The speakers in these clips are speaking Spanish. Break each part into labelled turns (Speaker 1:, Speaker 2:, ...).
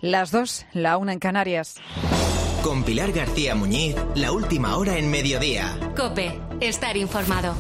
Speaker 1: Las 2, la 1 en Canarias.
Speaker 2: Con Pilar García Muñiz, la última hora en Mediodía.
Speaker 3: COPE, estar informado.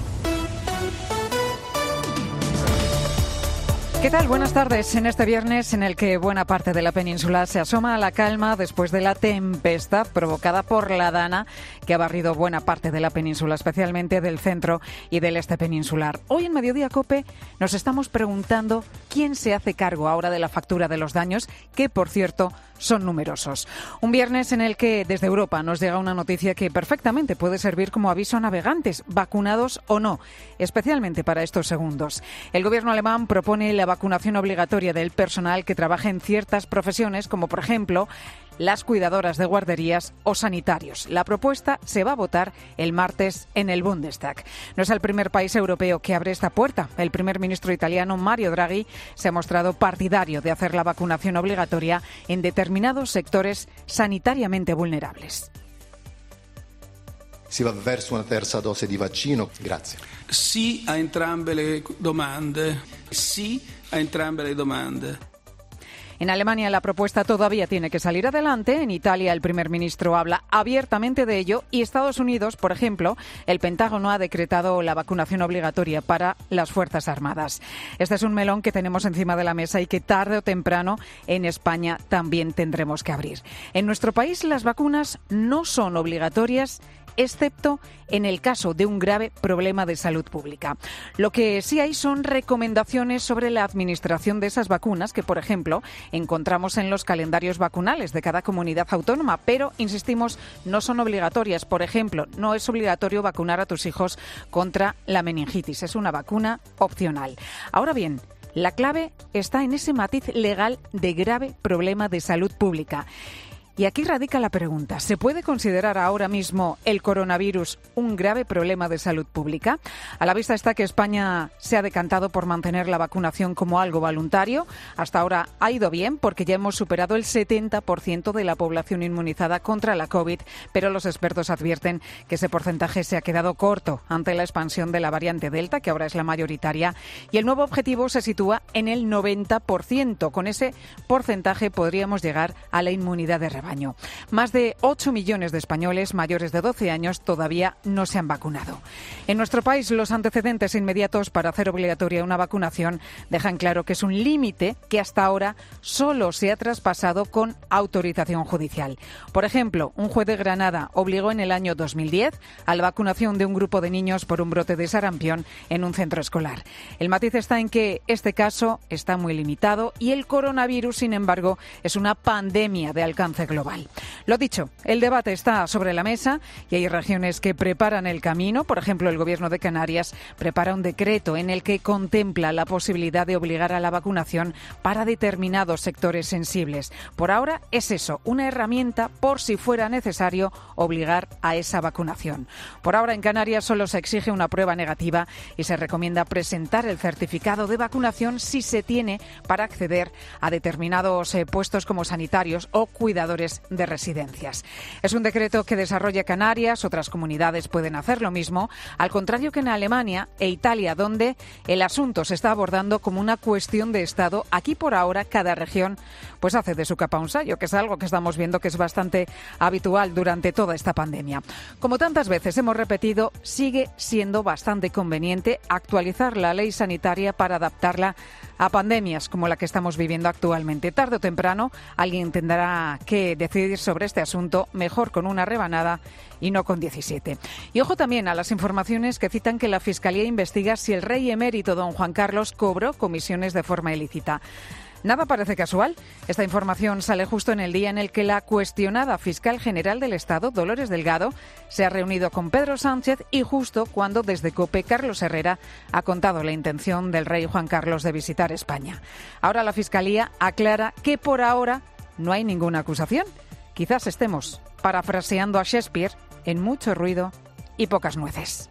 Speaker 1: ¿Qué tal? Buenas tardes. En este viernes en el que buena parte de la península se asoma a la calma después de la tempestad provocada por la Dana que ha barrido buena parte de la península, especialmente del centro y del este peninsular. Hoy en Mediodía COPE nos estamos preguntando quién se hace cargo ahora de la factura de los daños, que por cierto son numerosos. Un viernes en el que desde Europa nos llega una noticia que perfectamente puede servir como aviso a navegantes, vacunados o no, especialmente para estos segundos. El gobierno alemán propone la vacunación obligatoria del personal que trabaja en ciertas profesiones, como por ejemplo las cuidadoras de guarderías o sanitarios. La propuesta se va a votar el martes en el Bundestag. No es el primer país europeo que abre esta puerta. El primer ministro italiano, Mario Draghi, se ha mostrado partidario de hacer la vacunación obligatoria en determinados sectores sanitariamente vulnerables.
Speaker 4: Si va verso una terza dose di vaccino? Grazie.
Speaker 5: Sì a entrambe le domande. Sì a entrambe le domande.
Speaker 1: En Alemania la propuesta todavía tiene que salir adelante. En Italia el primer ministro habla abiertamente de ello y Estados Unidos, por ejemplo, el Pentágono ha decretado la vacunación obligatoria para las Fuerzas Armadas. Este es un melón que tenemos encima de la mesa y que tarde o temprano en España también tendremos que abrir. En nuestro país las vacunas no son obligatorias, excepto en el caso de un grave problema de salud pública. Lo que sí hay son recomendaciones sobre la administración de esas vacunas que, por ejemplo, encontramos en los calendarios vacunales de cada comunidad autónoma, pero, insistimos, no son obligatorias. Por ejemplo, no es obligatorio vacunar a tus hijos contra la meningitis, es una vacuna opcional. Ahora bien, la clave está en ese matiz legal de grave problema de salud pública. Y aquí radica la pregunta, ¿se puede considerar ahora mismo el coronavirus un grave problema de salud pública? A la vista está que España se ha decantado por mantener la vacunación como algo voluntario. Hasta ahora ha ido bien porque ya hemos superado el 70% de la población inmunizada contra la COVID, pero los expertos advierten que ese porcentaje se ha quedado corto ante la expansión de la variante Delta, que ahora es la mayoritaria, y el nuevo objetivo se sitúa en el 90%. Con ese porcentaje podríamos llegar a la inmunidad de rebaño. Más de 8 millones de españoles mayores de 12 años todavía no se han vacunado. En nuestro país, los antecedentes inmediatos para hacer obligatoria una vacunación dejan claro que es un límite que hasta ahora solo se ha traspasado con autorización judicial. Por ejemplo, un juez de Granada obligó en el año 2010 a la vacunación de un grupo de niños por un brote de sarampión en un centro escolar. El matiz está en que este caso está muy limitado y el coronavirus, sin embargo, es una pandemia de alcance global. Lo dicho, el debate está sobre la mesa y hay regiones que preparan el camino. Por ejemplo, el Gobierno de Canarias prepara un decreto en el que contempla la posibilidad de obligar a la vacunación para determinados sectores sensibles. Por ahora es eso, una herramienta por si fuera necesario obligar a esa vacunación. Por ahora en Canarias solo se exige una prueba negativa y se recomienda presentar el certificado de vacunación si se tiene para acceder a determinados puestos como sanitarios o cuidadores de residencias. Es un decreto que desarrolla Canarias, otras comunidades pueden hacer lo mismo, al contrario que en Alemania e Italia, donde el asunto se está abordando como una cuestión de Estado. Aquí por ahora cada región pues hace de su capa un sayo, que es algo que estamos viendo que es bastante habitual durante toda esta pandemia. Como tantas veces hemos repetido, sigue siendo bastante conveniente actualizar la ley sanitaria para adaptarla a pandemias como la que estamos viviendo actualmente. Tarde o temprano alguien tendrá que decidir sobre este asunto, mejor con una rebanada y no con 17. Y ojo también a las informaciones que citan que la Fiscalía investiga si el rey emérito don Juan Carlos cobró comisiones de forma ilícita. Nada parece casual. Esta información sale justo en el día en el que la cuestionada fiscal general del Estado, Dolores Delgado, se ha reunido con Pedro Sánchez y justo cuando desde COPE Carlos Herrera ha contado la intención del rey Juan Carlos de visitar España. Ahora la Fiscalía aclara que por ahora no hay ninguna acusación. Quizás estemos parafraseando a Shakespeare en mucho ruido y pocas nueces.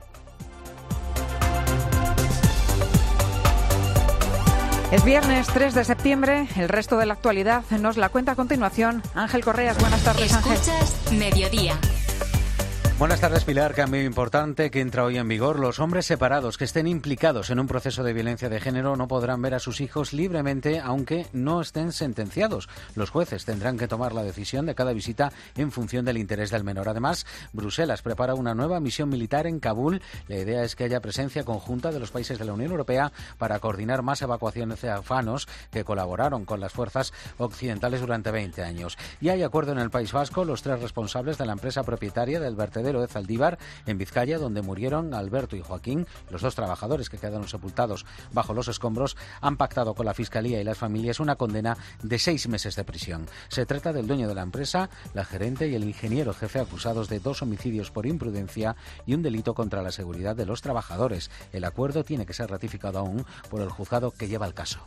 Speaker 1: Es viernes 3 de septiembre, el resto de la actualidad nos la cuenta a continuación Ángel Correas. Buenas tardes, Ángel.
Speaker 3: Escuchas Mediodía.
Speaker 6: Buenas tardes, Pilar. Cambio importante que entra hoy en vigor. Los hombres separados que estén implicados en un proceso de violencia de género no podrán ver a sus hijos libremente, aunque no estén sentenciados. Los jueces tendrán que tomar la decisión de cada visita en función del interés del menor. Además, Bruselas prepara una nueva misión militar en Kabul. La idea es que haya presencia conjunta de los países de la Unión Europea para coordinar más evacuaciones de afganos que colaboraron con las fuerzas occidentales durante 20 años. Y hay acuerdo en el País Vasco. Los 3 responsables de la empresa propietaria del vertedero de Zaldívar, en Vizcaya, donde murieron Alberto y Joaquín, los 2 trabajadores que quedaron sepultados bajo los escombros, han pactado con la Fiscalía y las familias una condena de 6 meses de prisión. Se trata del dueño de la empresa, la gerente y el ingeniero jefe, acusados de 2 homicidios por imprudencia y un delito contra la seguridad de los trabajadores. El acuerdo tiene que ser ratificado aún por el juzgado que lleva el caso.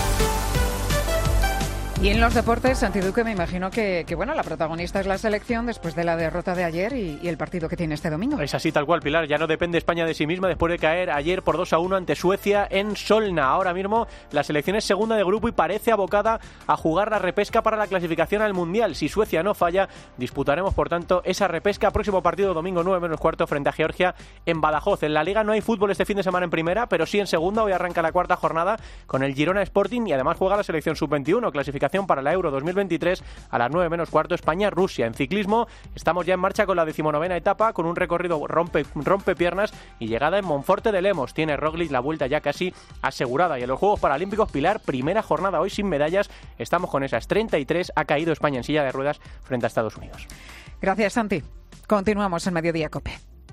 Speaker 1: Y en los deportes, Santi Duque, me imagino que bueno, la protagonista es la selección después de la derrota de ayer y el partido que tiene este domingo.
Speaker 7: Es así tal cual, Pilar. Ya no depende España de sí misma después de caer ayer por 2-1 ante Suecia en Solna. Ahora mismo la selección es segunda de grupo y parece abocada a jugar la repesca para la clasificación al Mundial. Si Suecia no falla, disputaremos por tanto esa repesca. Próximo partido domingo 9:15 frente a Georgia en Badajoz. En la Liga no hay fútbol este fin de semana en primera, pero sí en segunda. Hoy arranca la 4ª jornada con el Girona Sporting y además juega la selección sub-21, clasificación para la Euro 2023 a las 9:15 España-Rusia. En ciclismo estamos ya en marcha con la 19ª etapa, con un recorrido rompe piernas y llegada en Monforte de Lemos. Tiene Roglic la vuelta ya casi asegurada. Y en los Juegos Paralímpicos, Pilar, primera jornada hoy sin medallas. Estamos con esas 33. Ha caído España en silla de ruedas frente a Estados Unidos.
Speaker 1: Gracias, Santi. Continuamos en Mediodía COPE.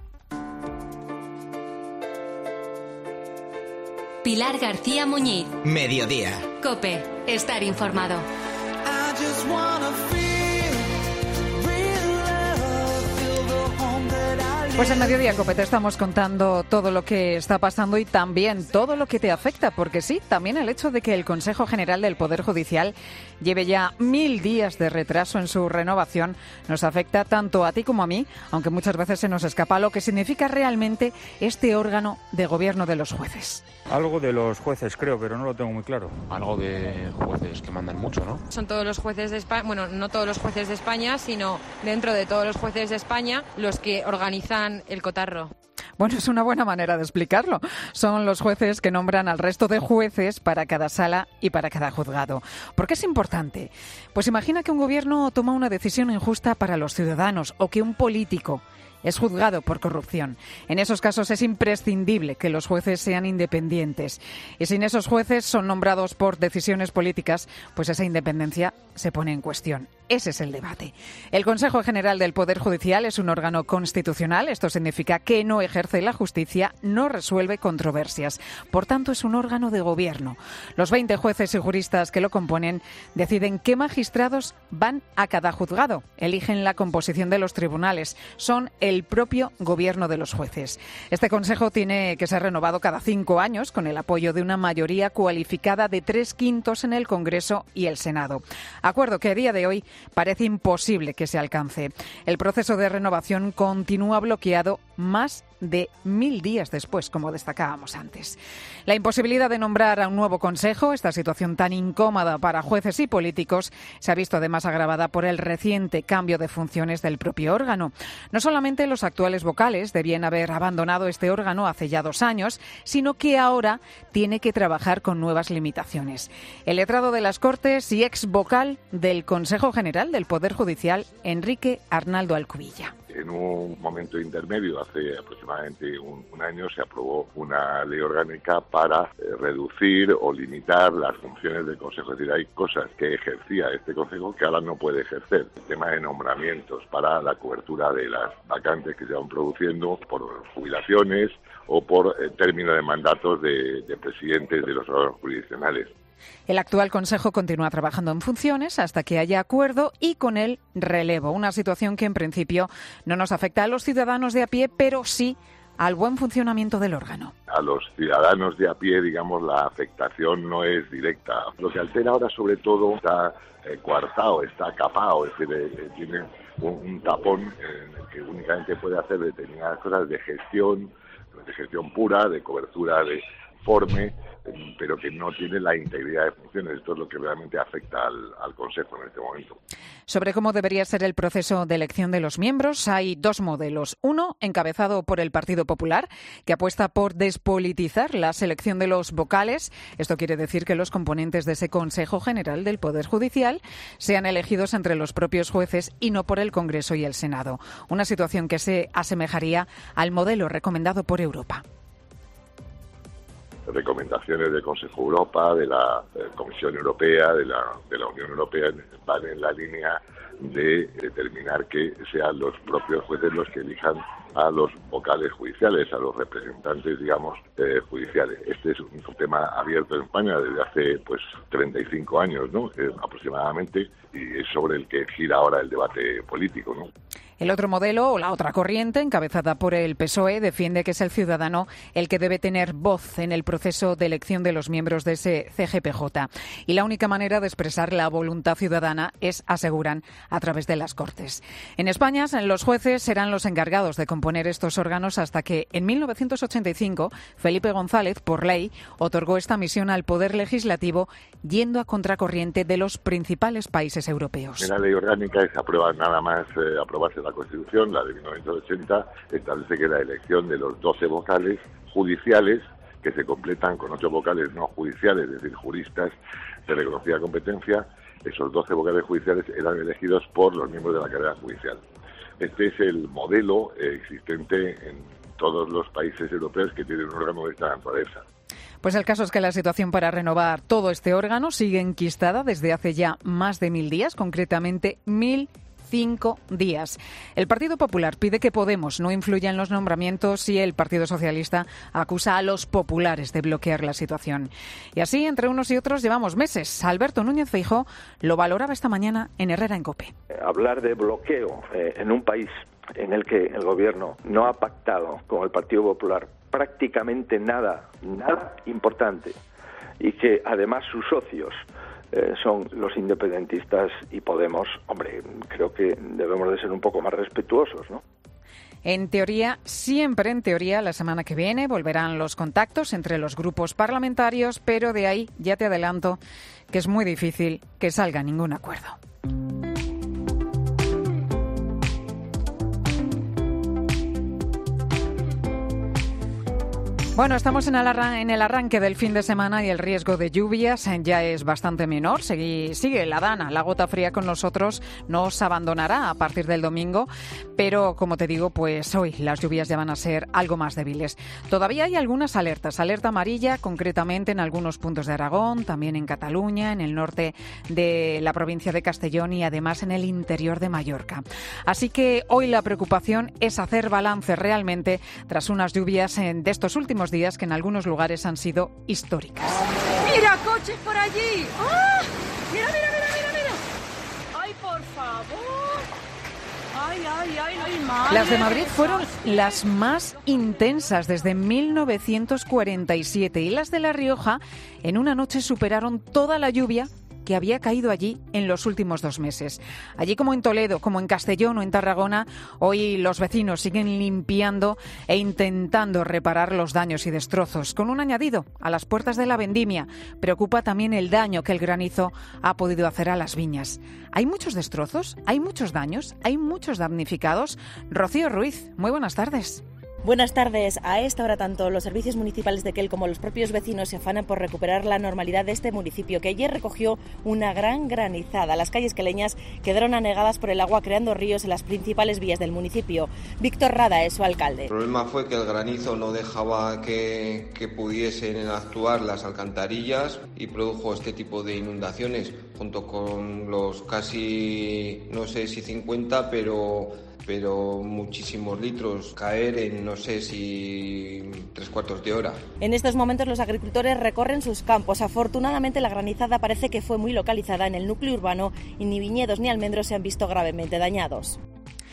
Speaker 3: Pilar García Muñiz.
Speaker 2: Mediodía.
Speaker 3: COPE. Estar informado.
Speaker 1: Pues en Mediodía COPE te estamos contando todo lo que está pasando y también todo lo que te afecta, porque sí, también el hecho de que el Consejo General del Poder Judicial lleve ya 1000 días de retraso en su renovación nos afecta tanto a ti como a mí, aunque muchas veces se nos escapa lo que significa realmente este órgano de gobierno de los jueces.
Speaker 8: Algo de los jueces creo, pero no lo tengo muy claro.
Speaker 9: Algo de jueces que mandan mucho, ¿no?
Speaker 10: Son todos los jueces de España, bueno, no todos los jueces de España, sino dentro de todos los jueces de España los que organizan el cotarro.
Speaker 1: Bueno, es una buena manera de explicarlo. Son los jueces que nombran al resto de jueces para cada sala y para cada juzgado. ¿Por qué es importante? Pues imagina que un gobierno toma una decisión injusta para los ciudadanos o que un político es juzgado por corrupción. En esos casos es imprescindible que los jueces sean independientes. Y si esos jueces son nombrados por decisiones políticas, pues esa independencia se pone en cuestión. Ese es el debate. El Consejo General del Poder Judicial es un órgano constitucional. Esto significa que no ejerce la justicia, no resuelve controversias. Por tanto, es un órgano de gobierno. Los 20 jueces y juristas que lo componen deciden qué magistrados van a cada juzgado. Eligen la composición de los tribunales. Son el propio gobierno de los jueces. Este consejo tiene que ser renovado cada 5 años con el apoyo de una mayoría cualificada de 3/5 en el Congreso y el Senado. Acuerdo que a día de hoy parece imposible que se alcance. El proceso de renovación continúa bloqueado más de 1000 días después, como destacábamos antes. La imposibilidad de nombrar a un nuevo consejo, esta situación tan incómoda para jueces y políticos, se ha visto además agravada por el reciente cambio de funciones del propio órgano. No solamente los actuales vocales debían haber abandonado este órgano hace ya 2 años, sino que ahora tiene que trabajar con nuevas limitaciones. El letrado de las Cortes y ex vocal del Consejo General del Poder Judicial, Enrique Arnaldo Alcubilla.
Speaker 11: En un momento intermedio, hace aproximadamente un año, se aprobó una ley orgánica para reducir o limitar las funciones del Consejo. Es decir, hay cosas que ejercía este Consejo que ahora no puede ejercer. El tema de nombramientos para la cobertura de las vacantes que se van produciendo por jubilaciones o por término de mandatos de presidentes de los órganos jurisdiccionales.
Speaker 1: El actual Consejo continúa trabajando en funciones hasta que haya acuerdo y con el relevo. Una situación que en principio no nos afecta a los ciudadanos de a pie, pero sí al buen funcionamiento del órgano.
Speaker 11: A los ciudadanos de a pie, digamos, la afectación no es directa. Lo que altera ahora sobre todo está coartado, está capado, es decir, tiene un tapón en el que únicamente puede hacer determinadas cosas de gestión pura, de cobertura de informe, pero que no tiene la integridad de funciones. Esto es lo que realmente afecta al Consejo en este momento.
Speaker 1: Sobre cómo debería ser el proceso de elección de los miembros, hay dos modelos. Uno, encabezado por el Partido Popular, que apuesta por despolitizar la selección de los vocales. Esto quiere decir que los componentes de ese Consejo General del Poder Judicial sean elegidos entre los propios jueces y no por el Congreso y el Senado. Una situación que se asemejaría al modelo recomendado por Europa.
Speaker 11: Recomendaciones del Consejo de Europa, de la Comisión Europea, de la Unión Europea, van en la línea de determinar que sean los propios jueces los que elijan a los vocales judiciales, a los representantes, digamos, judiciales. Este es un tema abierto en España desde hace 35 años, ¿no? Aproximadamente, y es sobre el que gira ahora el debate político, ¿no?
Speaker 1: El otro modelo, o la otra corriente, encabezada por el PSOE, defiende que es el ciudadano el que debe tener voz en el proceso de elección de los miembros de ese CGPJ. Y la única manera de expresar la voluntad ciudadana es, aseguran, a través de las Cortes. En España, los jueces serán los encargados de componer estos órganos hasta que, en 1985, Felipe González, por ley, otorgó esta misión al Poder Legislativo, yendo a contracorriente de los principales países europeos.
Speaker 11: En la ley orgánica se aprueba nada más aprobarse la Constitución, la de 1980, establece que la elección de los 12 vocales judiciales, que se completan con 8 vocales no judiciales, es decir, juristas de reconocida competencia, esos 12 vocales judiciales eran elegidos por los miembros de la carrera judicial. Este es el modelo existente en todos los países europeos que tienen un órgano de esta naturaleza.
Speaker 1: Pues el caso es que la situación para renovar todo este órgano sigue enquistada desde hace ya más de 1000 días, concretamente 1005 días. El Partido Popular pide que Podemos no influya en los nombramientos y el Partido Socialista acusa a los populares de bloquear la situación. Y así, entre unos y otros, llevamos meses. Alberto Núñez Feijóo lo valoraba esta mañana en Herrera en COPE.
Speaker 12: Hablar de bloqueo en un país en el que el Gobierno no ha pactado con el Partido Popular prácticamente nada importante, y que además sus socios son los independentistas y Podemos, hombre, creo que debemos de ser un poco más respetuosos, ¿no?
Speaker 1: En teoría, siempre en teoría, la semana que viene volverán los contactos entre los grupos parlamentarios, pero de ahí ya te adelanto que es muy difícil que salga ningún acuerdo. Bueno, estamos en el arranque del fin de semana y el riesgo de lluvias ya es bastante menor. Sigue la dana, la gota fría con nosotros, no os abandonará a partir del domingo, pero como te digo, pues hoy las lluvias ya van a ser algo más débiles. Todavía hay algunas alertas, alerta amarilla concretamente en algunos puntos de Aragón, también en Cataluña, en el norte de la provincia de Castellón y además en el interior de Mallorca. Así que hoy la preocupación es hacer balance realmente tras unas lluvias de estos últimos días que en algunos lugares han sido históricas.
Speaker 13: ¡Mira, coches por allí! ¡Ah! ¡Mira! ¡Ay, por favor! ¡Ay, madre!
Speaker 1: Las de Madrid fueron las más intensas desde 1947 y las de La Rioja en una noche superaron toda la lluvia que había caído allí en los últimos 2 meses. Allí como en Toledo, como en Castellón o en Tarragona, hoy los vecinos siguen limpiando e intentando reparar los daños y destrozos, con un añadido a las puertas de la vendimia. Preocupa también el daño que el granizo ha podido hacer a las viñas. ¿Hay muchos destrozos? ¿Hay muchos daños? ¿Hay muchos damnificados? Rocío Ruiz, muy buenas tardes.
Speaker 14: Buenas tardes. A esta hora tanto los servicios municipales de Quel como los propios vecinos se afanan por recuperar la normalidad de este municipio, que ayer recogió una gran granizada. Las calles queleñas quedaron anegadas por el agua, creando ríos en las principales vías del municipio. Víctor Rada es su alcalde.
Speaker 15: El problema fue que el granizo no dejaba que pudiesen actuar las alcantarillas y produjo este tipo de inundaciones, junto con los casi, no sé si 50, pero muchísimos litros, caer en no sé si 3/4 de hora.
Speaker 14: En estos momentos los agricultores recorren sus campos. Afortunadamente la granizada parece que fue muy localizada en el núcleo urbano y ni viñedos ni almendros se han visto gravemente dañados.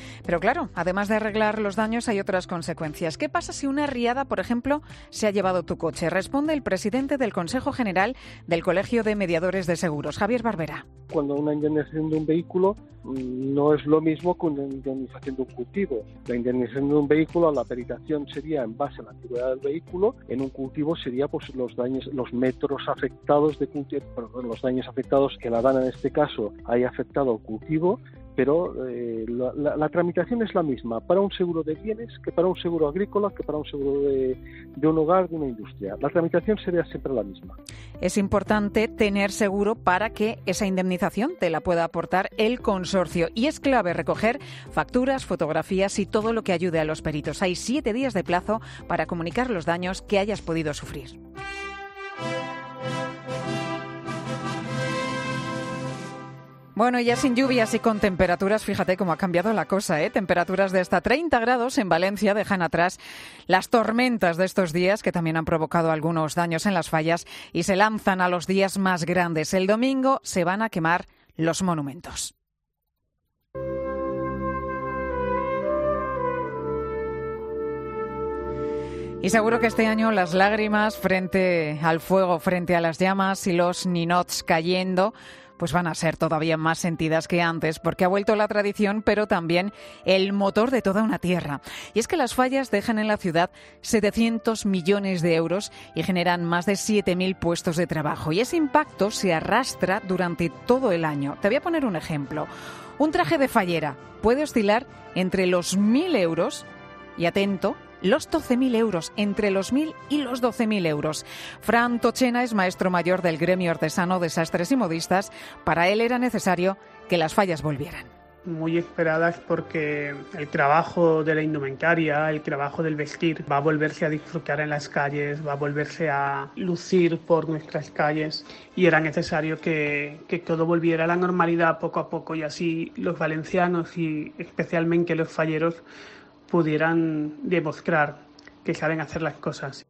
Speaker 1: Pero claro, además de arreglar los daños hay otras consecuencias. ¿Qué pasa si una riada, por ejemplo, se ha llevado tu coche? Responde el presidente del Consejo General del Colegio de Mediadores de Seguros, Javier Barbera.
Speaker 16: Cuando una indemnización de un vehículo no es lo mismo que una indemnización de un cultivo. La indemnización de un vehículo, la peritación sería en base a la antigüedad del vehículo. En un cultivo sería pues los daños, los metros afectados de cultivo, los daños afectados que la DANA en este caso haya afectado al cultivo. Pero la tramitación es la misma para un seguro de bienes que para un seguro agrícola, que para un seguro de un hogar, de una industria. La tramitación sería siempre la misma.
Speaker 1: Es importante tener seguro para que esa indemnización te la pueda aportar el consorcio. Y es clave recoger facturas, fotografías y todo lo que ayude a los peritos. Hay 7 días de plazo para comunicar los daños que hayas podido sufrir. Bueno, ya sin lluvias y con temperaturas, fíjate cómo ha cambiado la cosa, ¿eh? Temperaturas de hasta 30 grados en Valencia dejan atrás las tormentas de estos días que también han provocado algunos daños en las fallas y se lanzan a los días más grandes. El domingo se van a quemar los monumentos. Y seguro que este año las lágrimas frente al fuego, frente a las llamas y los ninots cayendo, pues van a ser todavía más sentidas que antes, porque ha vuelto la tradición, pero también el motor de toda una tierra. Y es que las fallas dejan en la ciudad 700 millones de euros y generan más de 7.000 puestos de trabajo. Y ese impacto se arrastra durante todo el año. Te voy a poner un ejemplo. Un traje de fallera puede oscilar entre los 1.000 euros y, atento, los 12.000 euros, entre los 1.000 y los 12.000 euros. Fran Tochena es maestro mayor del gremio artesano de sastres y modistas. Para él era necesario que las fallas volvieran.
Speaker 17: Muy esperadas porque el trabajo de la indumentaria, el trabajo del vestir va a volverse a disfrutar en las calles, va a volverse a lucir por nuestras calles y era necesario que todo volviera a la normalidad poco a poco y así los valencianos y especialmente los falleros pudieran demostrar que saben hacer las cosas.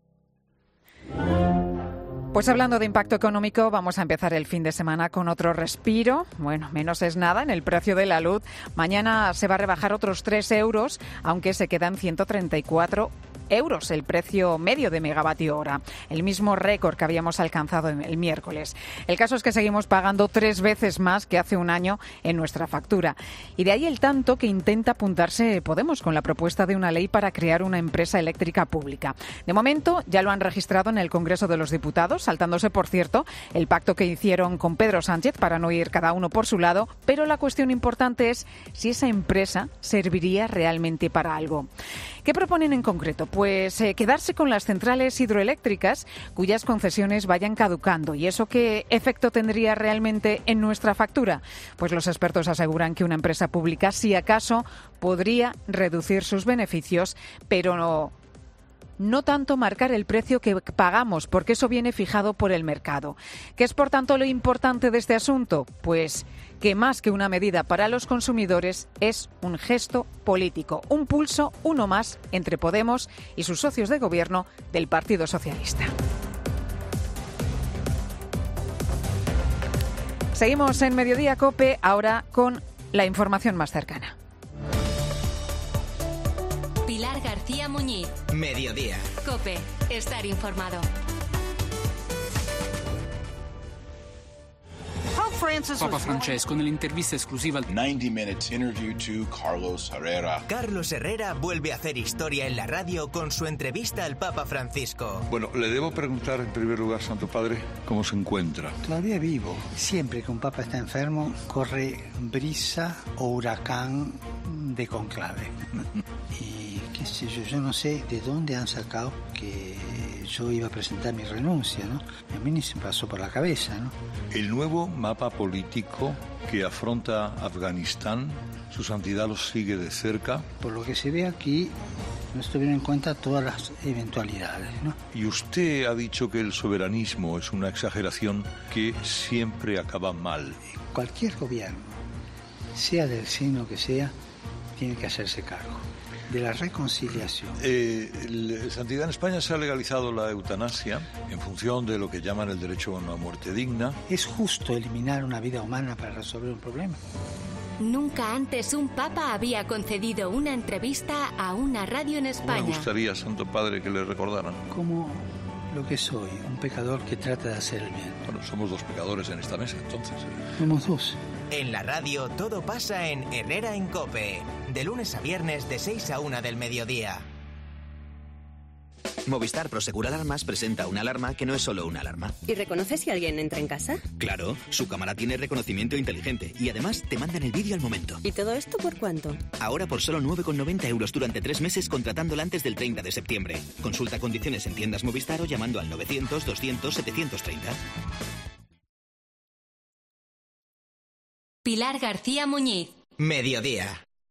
Speaker 1: Pues hablando de impacto económico, vamos a empezar el fin de semana con otro respiro. Bueno, menos es nada en el precio de la luz. Mañana se va a rebajar otros 3 euros, aunque se queda en 134 euros el precio medio de megavatio hora, el mismo récord que habíamos alcanzado el miércoles. El caso es que seguimos pagando 3 veces más que hace un año en nuestra factura. Y de ahí el tanto que intenta apuntarse Podemos con la propuesta de una ley para crear una empresa eléctrica pública. De momento ya lo han registrado en el Congreso de los Diputados, saltándose, por cierto, el pacto que hicieron con Pedro Sánchez para no ir cada uno por su lado, pero la cuestión importante es si esa empresa serviría realmente para algo. ¿Qué proponen en concreto? Pues quedarse con las centrales hidroeléctricas cuyas concesiones vayan caducando. ¿Y eso qué efecto tendría realmente en nuestra factura? Pues los expertos aseguran que una empresa pública, si acaso, podría reducir sus beneficios, pero no tanto marcar el precio que pagamos, porque eso viene fijado por el mercado. ¿Qué es, por tanto, lo importante de este asunto? Pues que más que una medida para los consumidores es un gesto político, un pulso, uno más, entre Podemos y sus socios de gobierno del Partido Socialista. Seguimos en Mediodía COPE, ahora con la información más cercana.
Speaker 3: Pilar García Muñiz.
Speaker 2: Mediodía.
Speaker 3: COPE. Estar informado.
Speaker 18: Papa Francesco nell'intervista esclusiva
Speaker 19: 90 Minutes interview to Carlos Herrera.
Speaker 2: Carlos Herrera vuelve a hacer historia en la radio con su entrevista al Papa Francisco.
Speaker 20: Bueno, le debo preguntar en primer lugar, Santo Padre, ¿cómo se encuentra?
Speaker 21: Todavía vivo. Siempre que un papa está enfermo, corre brisa o huracán de conclave. Y qué sé yo no sé de dónde han sacado que yo iba a presentar mi renuncia, ¿no? A mí ni se me pasó por la cabeza, ¿no?
Speaker 20: El nuevo mapa político que afronta Afganistán, su santidad los sigue de cerca.
Speaker 21: Por lo que se ve aquí, no estuvieron en cuenta todas las eventualidades, ¿no?
Speaker 20: Y usted ha dicho que el soberanismo es una exageración que siempre acaba mal.
Speaker 21: Cualquier gobierno, sea del signo que sea, tiene que hacerse cargo de la reconciliación.
Speaker 20: Santidad, en España se ha legalizado la eutanasia en función de lo que llaman el derecho a una muerte digna.
Speaker 21: ¿Es justo eliminar una vida humana para resolver un problema?
Speaker 3: Nunca antes un papa había concedido una entrevista a una radio en España.
Speaker 20: Me gustaría, Santo Padre, que le recordaran.
Speaker 21: Como lo que soy, un pecador que trata de hacer el bien.
Speaker 20: Bueno, somos dos pecadores en esta mesa, entonces.
Speaker 21: Somos dos.
Speaker 2: En la radio todo pasa en Herrera en COPE, de lunes a viernes de 6 a 1 del mediodía.
Speaker 4: Movistar Prosegur Alarmas presenta una alarma que no es solo una alarma.
Speaker 22: ¿Y reconoce si alguien entra en casa?
Speaker 4: Claro, su cámara tiene reconocimiento inteligente y además te mandan el vídeo al momento.
Speaker 22: ¿Y todo esto por cuánto?
Speaker 4: Ahora por solo 9,90 € durante 3 meses contratándola antes del 30 de septiembre. Consulta condiciones en tiendas Movistar o llamando al 900 200 730.
Speaker 3: Pilar García Muñiz.
Speaker 2: Mediodía.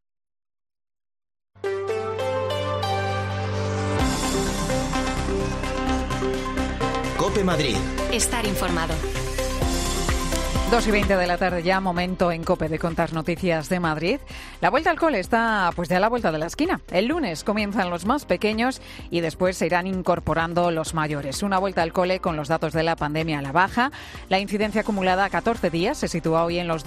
Speaker 2: COPE Madrid.
Speaker 3: Estar informado.
Speaker 1: 2:20 de la tarde ya, momento en COPE de contar noticias de Madrid. La vuelta al cole está pues ya a la vuelta de la esquina. El lunes comienzan los más pequeños y después se irán incorporando los mayores. Una vuelta al cole con los datos de la pandemia a la baja. La incidencia acumulada a 14 días se sitúa hoy en los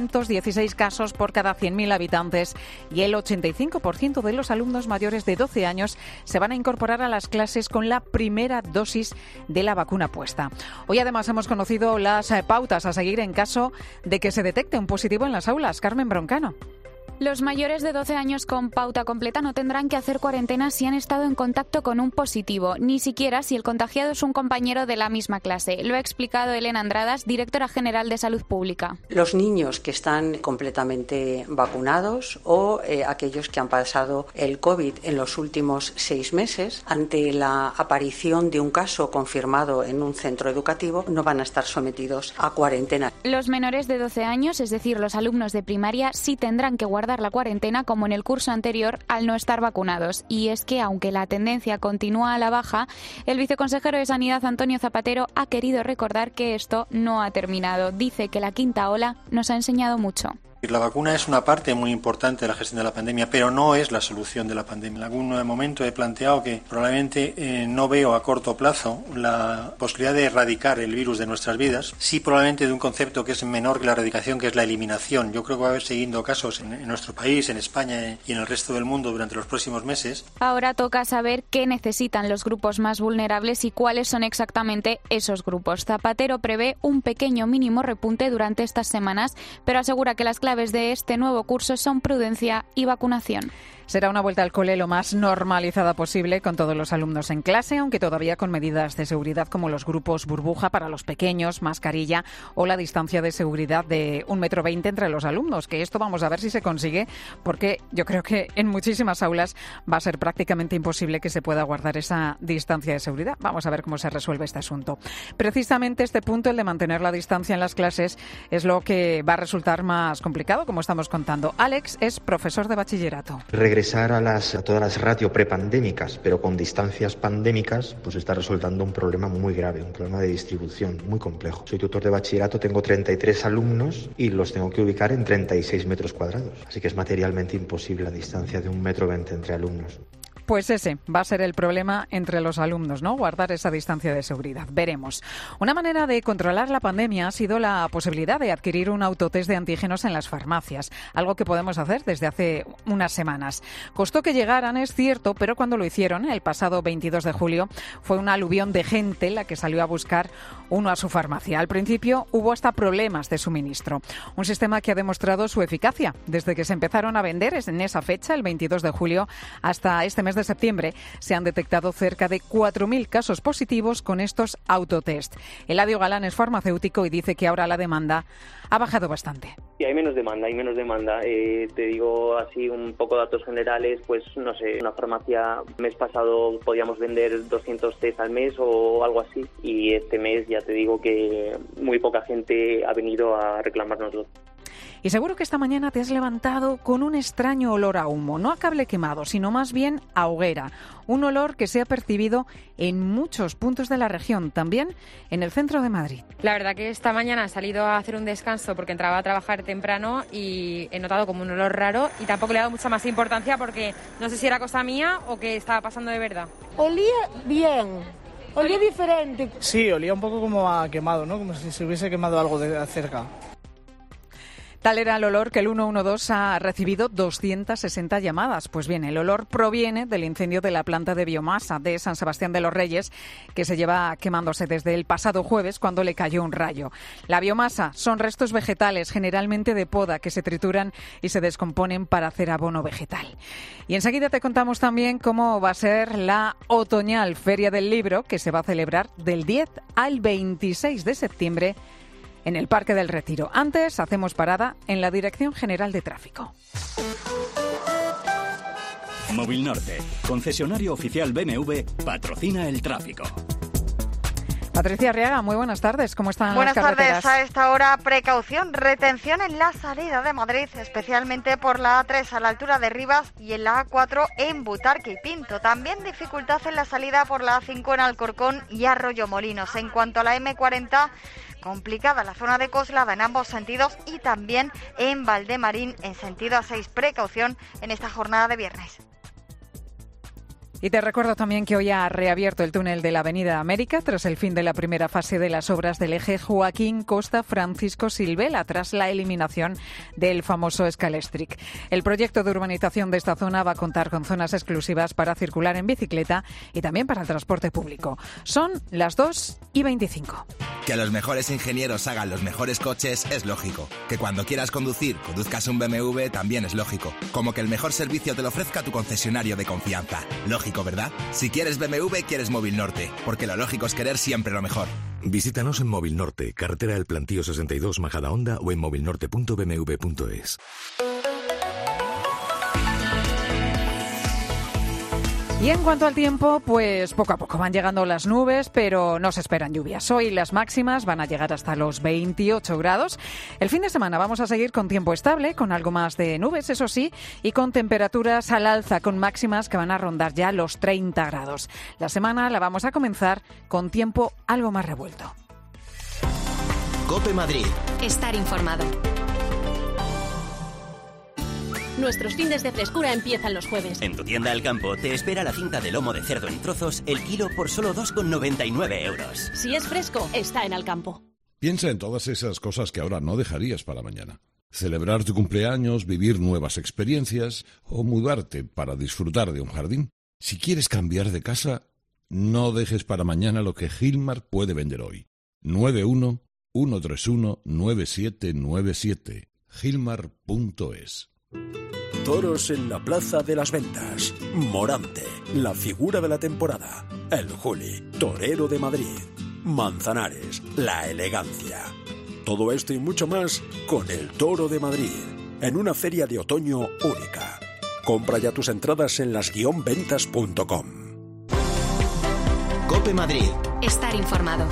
Speaker 1: 216 casos por cada 100.000 habitantes y el 85% de los alumnos mayores de 12 años se van a incorporar a las clases con la primera dosis de la vacuna puesta. Hoy además hemos conocido las pautas a seguir en caso de que se detecte un positivo en las aulas. Carmen Broncano.
Speaker 23: Los mayores de 12 años con pauta completa no tendrán que hacer cuarentena si han estado en contacto con un positivo, ni siquiera si el contagiado es un compañero de la misma clase. Lo ha explicado Elena Andradas, directora general de Salud Pública.
Speaker 24: Los niños que están completamente vacunados o aquellos que han pasado el COVID en los últimos 6 meses, ante la aparición de un caso confirmado en un centro educativo, no van a estar sometidos a cuarentena.
Speaker 23: Los menores de 12 años, es decir, los alumnos de primaria, sí tendrán que guardar la cuarentena como en el curso anterior al no estar vacunados. Y es que, aunque la tendencia continúa a la baja, el viceconsejero de Sanidad, Antonio Zapatero, ha querido recordar que esto no ha terminado. Dice que la quinta ola nos ha enseñado mucho.
Speaker 25: La vacuna es una parte muy importante de la gestión de la pandemia, pero no es la solución de la pandemia. En algún momento he planteado que probablemente no veo a corto plazo la posibilidad de erradicar el virus de nuestras vidas. Sí, probablemente de un concepto que es menor que la erradicación, que es la eliminación. Yo creo que va a haber siguiendo casos en nuestro país, en España y en el resto del mundo durante los próximos meses.
Speaker 23: Ahora toca saber qué necesitan los grupos más vulnerables y cuáles son exactamente esos grupos. Zapatero prevé un pequeño mínimo repunte durante estas semanas, pero asegura que las claves de este nuevo curso son prudencia y vacunación.
Speaker 1: Será una vuelta al cole lo más normalizada posible con todos los alumnos en clase, aunque todavía con medidas de seguridad como los grupos burbuja para los pequeños, mascarilla o la distancia de seguridad de 1,20 m entre los alumnos, que esto vamos a ver si se consigue, porque yo creo que en muchísimas aulas va a ser prácticamente imposible que se pueda guardar esa distancia de seguridad. Vamos a ver cómo se resuelve este asunto. Precisamente este punto, el de mantener la distancia en las clases, es lo que va a resultar más complicado, como estamos contando. Alex es profesor de bachillerato.
Speaker 26: Regresar a todas las ratios prepandémicas, pero con distancias pandémicas, pues está resultando un problema muy grave, un problema de distribución muy complejo. Soy tutor de bachillerato, tengo 33 alumnos y los tengo que ubicar en 36 metros cuadrados. Así que es materialmente imposible la distancia de 1,20 m entre alumnos.
Speaker 1: Pues ese va a ser el problema entre los alumnos, ¿no? Guardar esa distancia de seguridad. Veremos. Una manera de controlar la pandemia ha sido la posibilidad de adquirir un autotest de antígenos en las farmacias, algo que podemos hacer desde hace unas semanas. Costó que llegaran, es cierto, pero cuando lo hicieron, el pasado 22 de julio, fue una aluvión de gente la que salió a buscar uno a su farmacia. Al principio hubo hasta problemas de suministro. Un sistema que ha demostrado su eficacia. Desde que se empezaron a vender en esa fecha, el 22 de julio, hasta este mes de septiembre, se han detectado cerca de 4.000 casos positivos con estos autotest. Eladio Galán es farmacéutico y dice que ahora la demanda ha bajado bastante.
Speaker 27: Y hay menos demanda. Te digo así un poco datos generales, pues no sé, una farmacia, mes pasado podíamos vender 200 test al mes o algo así, y este mes ya te digo que muy poca gente ha venido a reclamárnoslo.
Speaker 1: Y seguro que esta mañana te has levantado con un extraño olor a humo, no a cable quemado, sino más bien a hoguera. Un olor que se ha percibido en muchos puntos de la región, también en el centro de Madrid.
Speaker 10: La verdad que esta mañana he salido a hacer un descanso porque entraba a trabajar temprano y he notado como un olor raro y tampoco le he dado mucha más importancia porque no sé si era cosa mía o que estaba pasando de verdad.
Speaker 28: Olía bien. Olía diferente.
Speaker 29: Sí, olía un poco como a quemado, ¿no? Como si se hubiese quemado algo de cerca.
Speaker 1: Tal era el olor que el 112 ha recibido 260 llamadas. Pues bien, el olor proviene del incendio de la planta de biomasa de San Sebastián de los Reyes, que se lleva quemándose desde el pasado jueves cuando le cayó un rayo. La biomasa son restos vegetales, generalmente de poda, que se trituran y se descomponen para hacer abono vegetal. Y enseguida te contamos también cómo va a ser la otoñal Feria del Libro, que se va a celebrar del 10 al 26 de septiembre en el Parque del Retiro. Antes, hacemos parada en la Dirección General de Tráfico.
Speaker 5: Móvil Norte, concesionario oficial BMW, patrocina el tráfico.
Speaker 1: Patricia Arriaga, muy buenas tardes. ¿Cómo están
Speaker 6: las carreteras? Buenas tardes. A esta hora, precaución, retención en la salida de Madrid, especialmente por la A3 a la altura de Rivas y en la A4 en Butarque y Pinto. También dificultad en la salida por la A5 en Alcorcón y Arroyomolinos. En cuanto a la M40, complicada la zona de Coslada en ambos sentidos y también en Valdemarín en sentido A6. Precaución en esta jornada de viernes.
Speaker 1: Y te recuerdo también que hoy ha reabierto el túnel de la Avenida América tras el fin de la primera fase de las obras del eje Joaquín Costa-Francisco Silvela, tras la eliminación del famoso Scalestric. El proyecto de urbanización de esta zona va a contar con zonas exclusivas para circular en bicicleta y también para el transporte público. Son las 2:25.
Speaker 7: Que los mejores ingenieros hagan los mejores coches es lógico. Que cuando quieras conducir, conduzcas un BMW también es lógico. Como que el mejor servicio te lo ofrezca tu concesionario de confianza. Lógico, ¿verdad? Si quieres BMW, quieres Móvil Norte, porque lo lógico es querer siempre lo mejor.
Speaker 8: Visítanos en Móvil Norte, carretera del Plantío 62, Majadahonda, o en movilnorte.bmw.es.
Speaker 1: Y en cuanto al tiempo, pues poco a poco van llegando las nubes, pero no se esperan lluvias. Hoy las máximas van a llegar hasta los 28 grados. El fin de semana vamos a seguir con tiempo estable, con algo más de nubes, eso sí, y con temperaturas al alza, con máximas que van a rondar ya los 30 grados. La semana la vamos a comenzar con tiempo algo más revuelto.
Speaker 2: COPE Madrid.
Speaker 3: Estar informado.
Speaker 9: Nuestros fines de frescura empiezan los jueves.
Speaker 4: En tu tienda El Campo te espera la cinta de lomo de cerdo en trozos, el kilo por solo 2,99 euros.
Speaker 9: Si es fresco, está en El Campo.
Speaker 11: Piensa en todas esas cosas que ahora no dejarías para mañana. Celebrar tu cumpleaños, vivir nuevas experiencias o mudarte para disfrutar de un jardín. Si quieres cambiar de casa, no dejes para mañana lo que Gilmar puede vender hoy. 91-131-9797. Gilmar.es.
Speaker 12: Toros en la Plaza de las Ventas. Morante, la figura de la temporada. El Juli, torero de Madrid. Manzanares, la elegancia. Todo esto y mucho más con el Toro de Madrid, en una feria de otoño única. Compra ya tus entradas en las-ventas.com.
Speaker 2: COPE Madrid.
Speaker 3: Estar informado.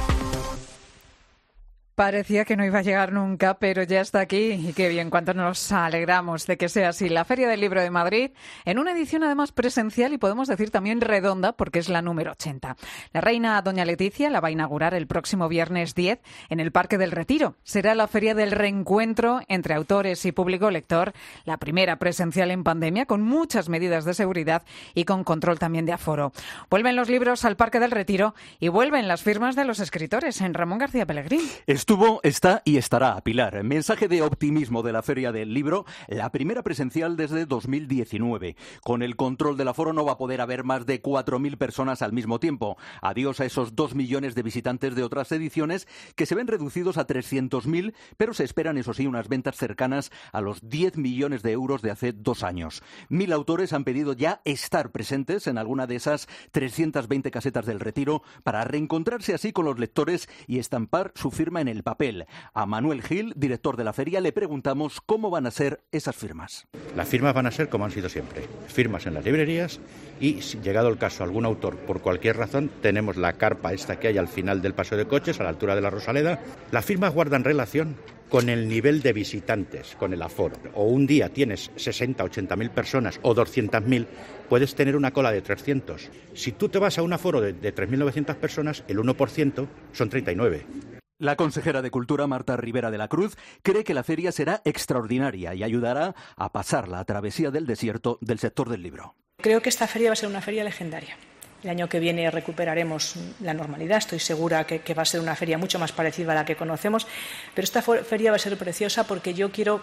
Speaker 1: Parecía que no iba a llegar nunca, pero ya está aquí y qué bien, cuánto nos alegramos de que sea así. La Feria del Libro de Madrid, en una edición además presencial y podemos decir también redonda, porque es la número 80. La reina Doña Leticia la va a inaugurar el próximo viernes 10 en el Parque del Retiro. Será la feria del reencuentro entre autores y público lector, la primera presencial en pandemia, con muchas medidas de seguridad y con control también de aforo. Vuelven los libros al Parque del Retiro y vuelven las firmas de los escritores. En Ramón García Pellegrín.
Speaker 13: Estuvo, está y estará Pilar. Mensaje de optimismo de la Feria del Libro, la primera presencial desde 2019. Con el control del aforo no va a poder haber más de 4.000 personas al mismo tiempo. Adiós a esos 2 millones de visitantes de otras ediciones que se ven reducidos a 300.000, pero se esperan, eso sí, unas ventas cercanas a los 10 millones de euros de hace 2 años. 1.000 autores han pedido ya estar presentes en alguna de esas 320 casetas del Retiro para reencontrarse así con los lectores y estampar su firma en el papel. A Manuel Gil, director de la feria, le preguntamos cómo van a ser esas firmas.
Speaker 29: Las firmas van a ser como han sido siempre, firmas en las librerías y, si llegado el caso algún autor por cualquier razón, tenemos la carpa esta que hay al final del paseo de coches, a la altura de la Rosaleda. Las firmas guardan relación con el nivel de visitantes, con el aforo. O un día tienes 60, 80.000 personas o 200.000, puedes tener una cola de 300. Si tú te vas a un aforo de 3.900 personas, el 1% son 39.
Speaker 13: La consejera de Cultura, Marta Rivera de la Cruz, cree que la feria será extraordinaria y ayudará a pasar la travesía del desierto del sector del libro.
Speaker 30: Creo que esta feria va a ser una feria legendaria. El año que viene recuperaremos la normalidad. Estoy segura que va a ser una feria mucho más parecida a la que conocemos. Pero esta feria va a ser preciosa porque yo quiero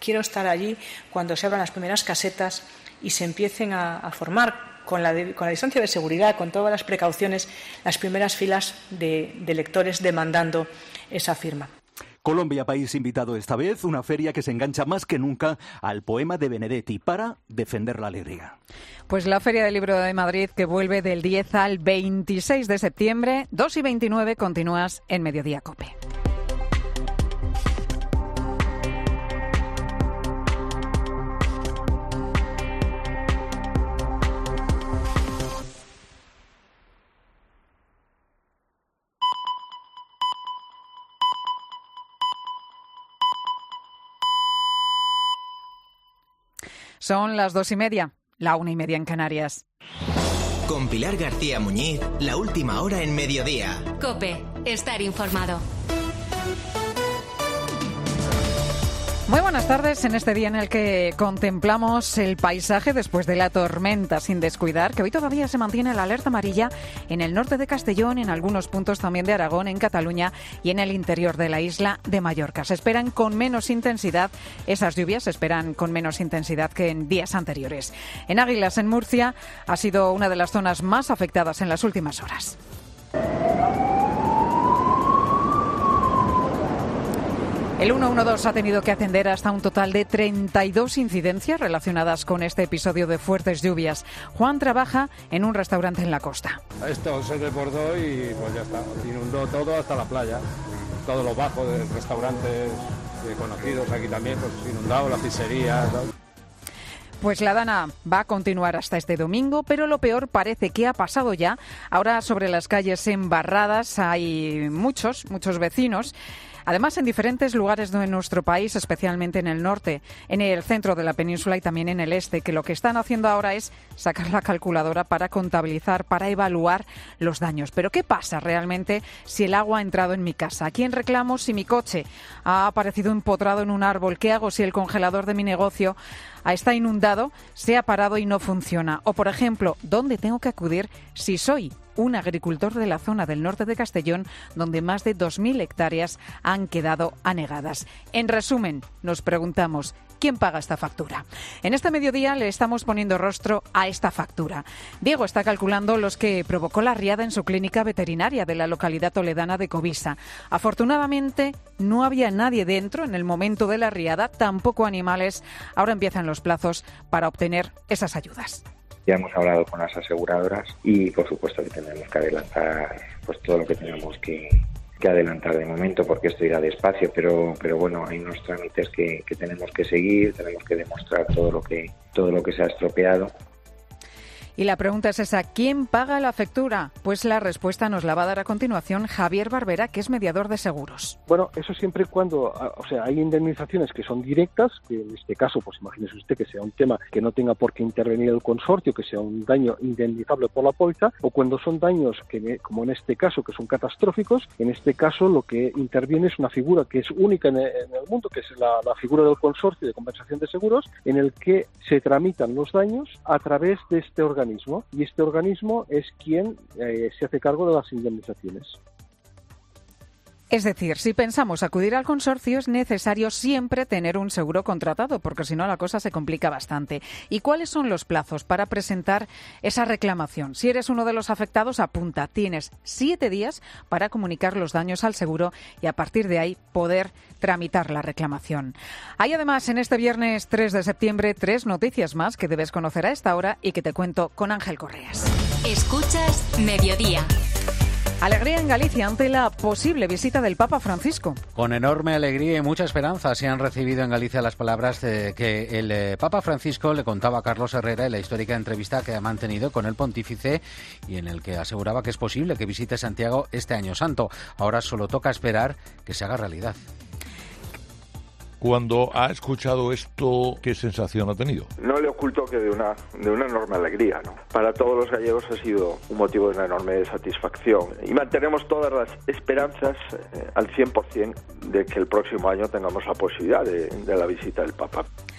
Speaker 30: Quiero estar allí cuando se abran las primeras casetas y se empiecen a formar con la distancia de seguridad, con todas las precauciones, las primeras filas de lectores demandando esa firma.
Speaker 13: Colombia, país invitado esta vez, una feria que se engancha más que nunca al poema de Benedetti para defender la alegría.
Speaker 1: Pues la Feria del Libro de Madrid, que vuelve del 10 al 26 de septiembre, 2:29, continúas en Mediodía COPE. Son las 2:30, la 1:30 en Canarias.
Speaker 2: Con Pilar García Muñiz, la última hora en Mediodía.
Speaker 3: COPE, estar informado.
Speaker 1: Muy buenas tardes en este día en el que contemplamos el paisaje después de la tormenta sin descuidar, que hoy todavía se mantiene la alerta amarilla en el norte de Castellón, en algunos puntos también de Aragón, en Cataluña y en el interior de la isla de Mallorca. Se esperan con menos intensidad, esas lluvias se esperan con menos intensidad que en días anteriores. En Águilas, en Murcia, ha sido una de las zonas más afectadas en las últimas horas. El 112 ha tenido que atender hasta un total de 32 incidencias relacionadas con este episodio de fuertes lluvias. Juan trabaja en un restaurante en la costa.
Speaker 14: Esto se desbordó y pues ya está, inundó todo hasta la playa. Todos los bajos de restaurantes conocidos aquí también, pues inundado, la pizzería, tal.
Speaker 1: Pues la dana va a continuar hasta este domingo, pero lo peor parece que ha pasado ya. Ahora sobre las calles embarradas hay muchos vecinos. Además, en diferentes lugares de nuestro país, especialmente en el norte, en el centro de la península y también en el este, que lo que están haciendo ahora es sacar la calculadora para contabilizar, para evaluar los daños. Pero ¿qué pasa realmente si el agua ha entrado en mi casa? ¿A quién reclamo si mi coche ha aparecido empotrado en un árbol? ¿Qué hago si el congelador de mi negocio está inundado, se ha parado y no funciona? O, por ejemplo, ¿dónde tengo que acudir si soy un agricultor de la zona del norte de Castellón, donde más de 2.000 hectáreas han quedado anegadas? En resumen, nos preguntamos, ¿quién paga esta factura? En este mediodía le estamos poniendo rostro a esta factura. Diego está calculando los que provocó la riada en su clínica veterinaria de la localidad toledana de Covisa. Afortunadamente, no había nadie dentro en el momento de la riada, tampoco animales. Ahora empiezan los plazos para obtener esas ayudas.
Speaker 26: Ya hemos hablado con las aseguradoras y por supuesto que tenemos que adelantar pues todo lo que tenemos que adelantar de momento, porque esto irá despacio, pero bueno, hay unos trámites que tenemos que seguir, tenemos que demostrar todo lo que se ha estropeado.
Speaker 1: Y la pregunta es esa, ¿quién paga la factura? Pues la respuesta nos la va a dar a continuación Javier Barbera, que es mediador de seguros.
Speaker 15: Bueno, eso siempre y cuando, hay indemnizaciones que son directas, que en este caso, pues imagínese usted que sea un tema que no tenga por qué intervenir el consorcio, que sea un daño indemnizable por la póliza, o cuando son daños que, como en este caso, que son catastróficos, en este caso lo que interviene es una figura que es única en el mundo, que es la figura del consorcio de compensación de seguros, en el que se tramitan los daños a través de este organismo. Y este organismo es quien se hace cargo de las indemnizaciones.
Speaker 1: Es decir, si pensamos acudir al consorcio es necesario siempre tener un seguro contratado, porque si no la cosa se complica bastante. ¿Y cuáles son los plazos para presentar esa reclamación? Si eres uno de los afectados, apunta, tienes 7 días para comunicar los daños al seguro y a partir de ahí poder tramitar la reclamación. Hay además en este viernes 3 de septiembre 3 noticias más que debes conocer a esta hora y que te cuento con Ángel Correas.
Speaker 3: Escuchas Mediodía.
Speaker 1: Alegría en Galicia ante la posible visita del Papa Francisco.
Speaker 16: Con enorme alegría y mucha esperanza se han recibido en Galicia las palabras que el Papa Francisco le contaba a Carlos Herrera en la histórica entrevista que ha mantenido con el pontífice y en el que aseguraba que es posible que visite Santiago este año santo. Ahora solo toca esperar que se haga realidad.
Speaker 11: Cuando ha escuchado esto, ¿qué sensación ha tenido?
Speaker 17: No le oculto que de una enorme alegría, ¿no? Para todos los gallegos ha sido un motivo de una enorme satisfacción y mantenemos todas las esperanzas al 100% de que el próximo año tengamos la posibilidad de la visita del Papa.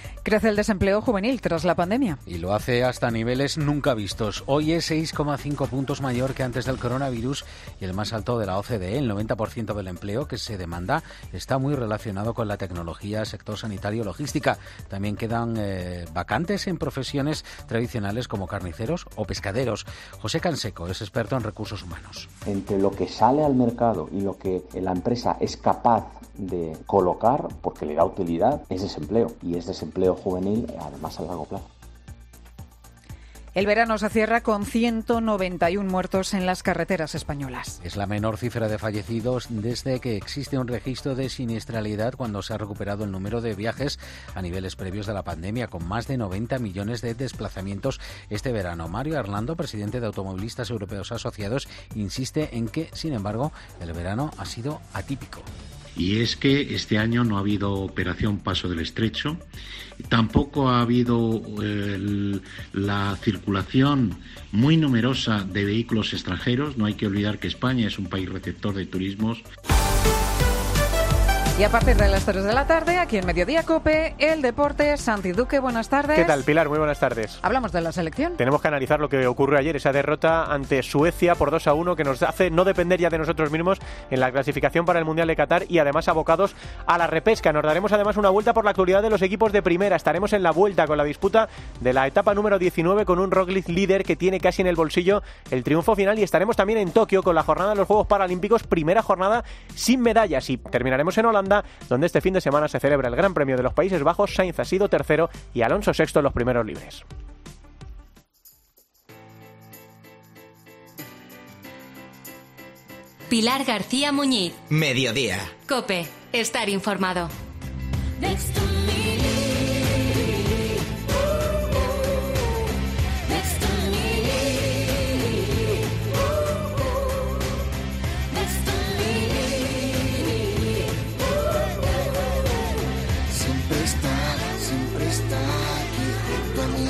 Speaker 1: Crece el desempleo juvenil tras la pandemia.
Speaker 16: Y lo hace hasta niveles nunca vistos. Hoy es 6,5 puntos mayor que antes del coronavirus y el más alto de la OCDE. El 90% del empleo que se demanda está muy relacionado con la tecnología, sector sanitario, logística. También quedan vacantes en profesiones tradicionales como carniceros o pescaderos. José Canseco es experto en recursos humanos.
Speaker 10: Entre lo que sale al mercado y lo que la empresa es capaz de colocar, porque le da utilidad, es desempleo. Y es desempleo juvenil, además a largo plazo.
Speaker 1: El verano se cierra con 191 muertos en las carreteras españolas.
Speaker 16: Es la menor cifra de fallecidos desde que existe un registro de siniestralidad cuando se ha recuperado el número de viajes a niveles previos de la pandemia, con más de 90 millones de desplazamientos este verano. Mario Arlando, presidente de Automovilistas Europeos Asociados, insiste en que, sin embargo, el verano ha sido atípico.
Speaker 18: Y es que este año no ha habido operación Paso del Estrecho, tampoco ha habido la circulación muy numerosa de vehículos extranjeros. No hay que olvidar que España es un país receptor de turismos.
Speaker 1: Y a partir de las 3 de la tarde, aquí en Mediodía COPE, el deporte. Santi Duque, buenas tardes.
Speaker 19: ¿Qué tal, Pilar? Muy buenas tardes.
Speaker 1: Hablamos de la selección.
Speaker 19: Tenemos que analizar lo que ocurrió ayer, esa derrota ante Suecia por 2-1, que nos hace no depender ya de nosotros mismos en la clasificación para el Mundial de Qatar y además abocados a la repesca. Nos daremos además una vuelta por la actualidad de los equipos de primera. Estaremos en la vuelta con la disputa de la etapa número 19 con un Roglic líder que tiene casi en el bolsillo el triunfo final, y estaremos también en Tokio con la jornada de los Juegos Paralímpicos, primera jornada sin medallas, y terminaremos en Holanda, donde este fin de semana se celebra el Gran Premio de los Países Bajos. Sainz ha sido tercero y Alonso sexto en los primeros libres.
Speaker 3: Pilar García Muñiz.
Speaker 2: Mediodía.
Speaker 3: COPE. Estar informado.
Speaker 20: Siempre está aquí junto a mí.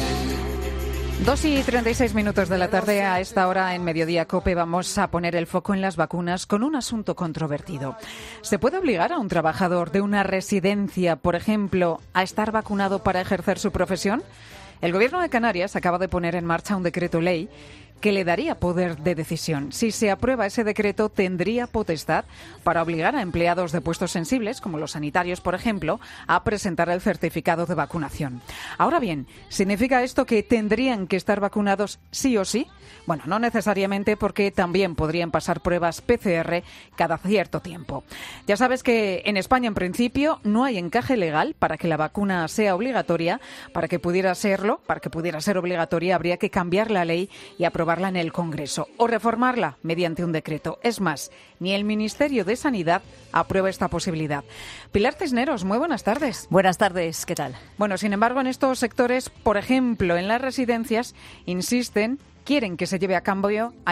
Speaker 1: 2:36 de la tarde. A esta hora en Mediodía COPE vamos a poner el foco en las vacunas con un asunto controvertido. ¿Se puede obligar a un trabajador de una residencia, por ejemplo, a estar vacunado para ejercer su profesión? El Gobierno de Canarias acaba de poner en marcha un decreto ley que le daría poder de decisión. Si se aprueba ese decreto, tendría potestad para obligar a empleados de puestos sensibles, como los sanitarios, por ejemplo, a presentar el certificado de vacunación. Ahora bien, ¿significa esto que tendrían que estar vacunados sí o sí? Bueno, no necesariamente, porque también podrían pasar pruebas PCR cada cierto tiempo. Ya sabes que en España, en principio, no hay encaje legal para que la vacuna sea obligatoria. Para que pudiera ser obligatoria, habría que cambiar la ley y aprobarla en el Congreso o reformarla mediante un decreto. Es más, ni el Ministerio de Sanidad aprueba esta posibilidad. Pilar Cisneros, muy buenas tardes.
Speaker 21: Buenas tardes, ¿qué tal?
Speaker 1: Bueno, sin embargo, en estos sectores, por ejemplo, en las residencias, quieren que se lleve a cabo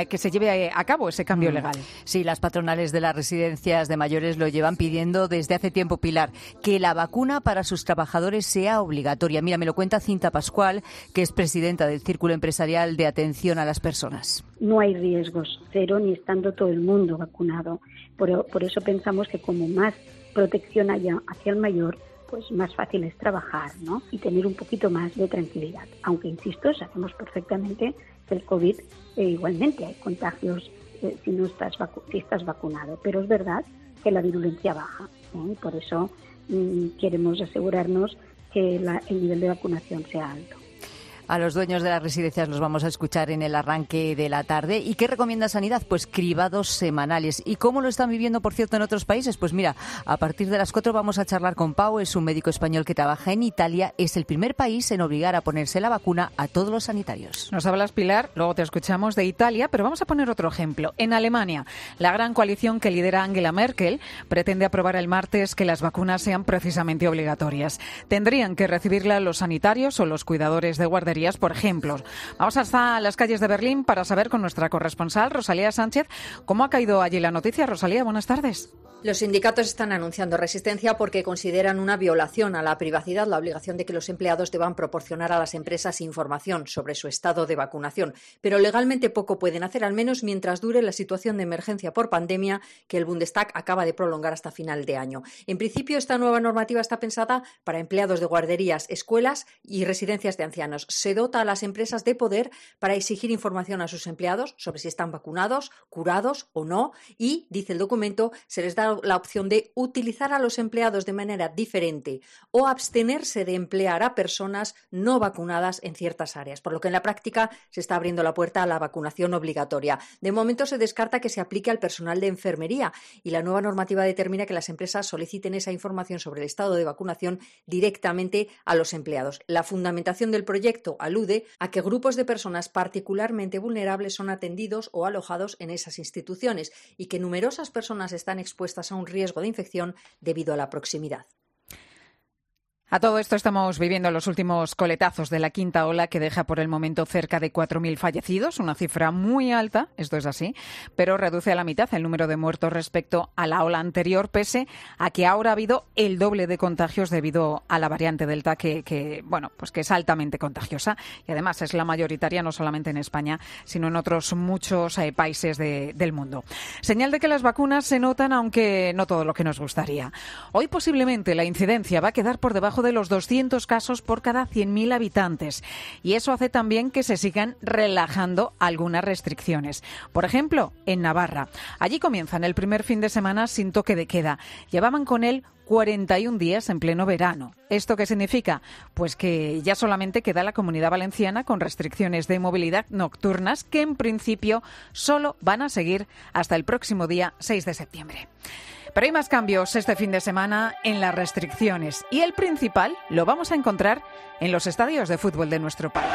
Speaker 1: ese cambio legal.
Speaker 21: Sí, las patronales de las residencias de mayores lo llevan pidiendo desde hace tiempo, Pilar, que la vacuna para sus trabajadores sea obligatoria. Mira, me lo cuenta Cinta Pascual, que es presidenta del Círculo Empresarial de Atención a las Personas.
Speaker 22: No hay riesgos, cero, ni estando todo el mundo vacunado. Por eso pensamos que como más protección haya hacia el mayor, pues más fácil es trabajar, ¿no? Y tener un poquito más de tranquilidad. Aunque, insisto, sabemos perfectamente que el COVID igualmente hay contagios si estás vacunado. Pero es verdad que la virulencia baja, ¿eh? Por eso queremos asegurarnos que el nivel de vacunación sea alto.
Speaker 21: A los dueños de las residencias los vamos a escuchar en el arranque de la tarde. ¿Y qué recomienda Sanidad? Pues cribados semanales. ¿Y cómo lo están viviendo, por cierto, en otros países? Pues mira, a partir de las 4 vamos a charlar con Pau. Es un médico español que trabaja en Italia. Es el primer país en obligar a ponerse la vacuna a todos los sanitarios.
Speaker 1: Nos hablas, Pilar, luego te escuchamos, de Italia, pero vamos a poner otro ejemplo. En Alemania, la gran coalición que lidera Angela Merkel pretende aprobar el martes que las vacunas sean precisamente obligatorias. Tendrían que recibirla los sanitarios o los cuidadores de guardería guarderías, por ejemplo. Vamos hasta las calles de Berlín para saber con nuestra corresponsal, Rosalía Sánchez, cómo ha caído allí la noticia. Rosalía, buenas tardes.
Speaker 4: Los sindicatos están anunciando resistencia porque consideran una violación a la privacidad la obligación de que los empleados deban proporcionar a las empresas información sobre su estado de vacunación. Pero legalmente poco pueden hacer, al menos mientras dure la situación de emergencia por pandemia que el Bundestag acaba de prolongar hasta final de año. En principio, esta nueva normativa está pensada para empleados de guarderías, escuelas y residencias de ancianos. Se dota a las empresas de poder para exigir información a sus empleados sobre si están vacunados, curados o no y, dice el documento, se les da la opción de utilizar a los empleados de manera diferente o abstenerse de emplear a personas no vacunadas en ciertas áreas, por lo que en la práctica se está abriendo la puerta a la vacunación obligatoria. De momento se descarta que se aplique al personal de enfermería y la nueva normativa determina que las empresas soliciten esa información sobre el estado de vacunación directamente a los empleados. La fundamentación del proyecto alude a que grupos de personas particularmente vulnerables son atendidos o alojados en esas instituciones y que numerosas personas están expuestas a un riesgo de infección debido a la proximidad.
Speaker 1: A todo esto estamos viviendo los últimos coletazos de la quinta ola que deja por el momento cerca de 4.000 fallecidos, una cifra muy alta, esto es así, pero reduce a la mitad el número de muertos respecto a la ola anterior, pese a que ahora ha habido el doble de contagios debido a la variante Delta que es altamente contagiosa y además es la mayoritaria no solamente en España, sino en otros muchos países del mundo. Señal de que las vacunas se notan, aunque no todo lo que nos gustaría. Hoy posiblemente la incidencia va a quedar por debajo de los 200 casos por cada 100.000 habitantes. Y eso hace también que se sigan relajando algunas restricciones. Por ejemplo, en Navarra. Allí comienzan el primer fin de semana sin toque de queda. Llevaban con él 41 días en pleno verano. ¿Esto qué significa? Pues que ya solamente queda la Comunidad Valenciana con restricciones de movilidad nocturnas que en principio solo van a seguir hasta el próximo día 6 de septiembre. Pero hay más cambios este fin de semana en las restricciones y el principal lo vamos a encontrar en los estadios de fútbol de nuestro país.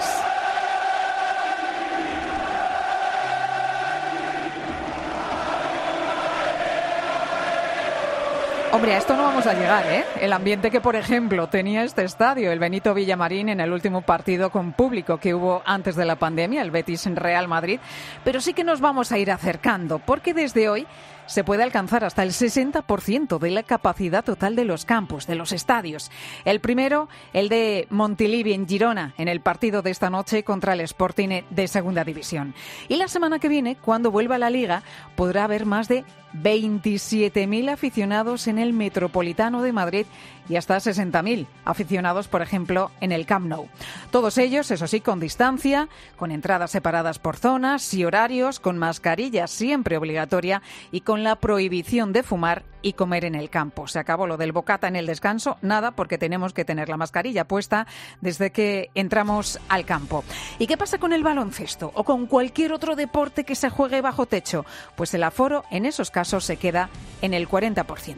Speaker 1: Hombre, a esto no vamos a llegar, ¿eh? El ambiente que, por ejemplo, tenía este estadio, el Benito Villamarín, en el último partido con público que hubo antes de la pandemia, el Betis Real Madrid, pero sí que nos vamos a ir acercando, porque desde hoy se puede alcanzar hasta el 60% de la capacidad total de los campos, de los estadios. El primero, el de Montilivi en Girona, en el partido de esta noche contra el Sporting de Segunda División. Y la semana que viene, cuando vuelva la Liga, podrá haber más de 27.000 aficionados en el Metropolitano de Madrid y hasta 60.000 aficionados, por ejemplo, en el Camp Nou. Todos ellos, eso sí, con distancia, con entradas separadas por zonas y horarios, con mascarilla siempre obligatoria y con la prohibición de fumar y comer en el campo. Se acabó lo del bocata en el descanso, nada, porque tenemos que tener la mascarilla puesta desde que entramos al campo. ¿Y qué pasa con el baloncesto o con cualquier otro deporte que se juegue bajo techo? Pues el aforo en esos casos se queda en el 40%.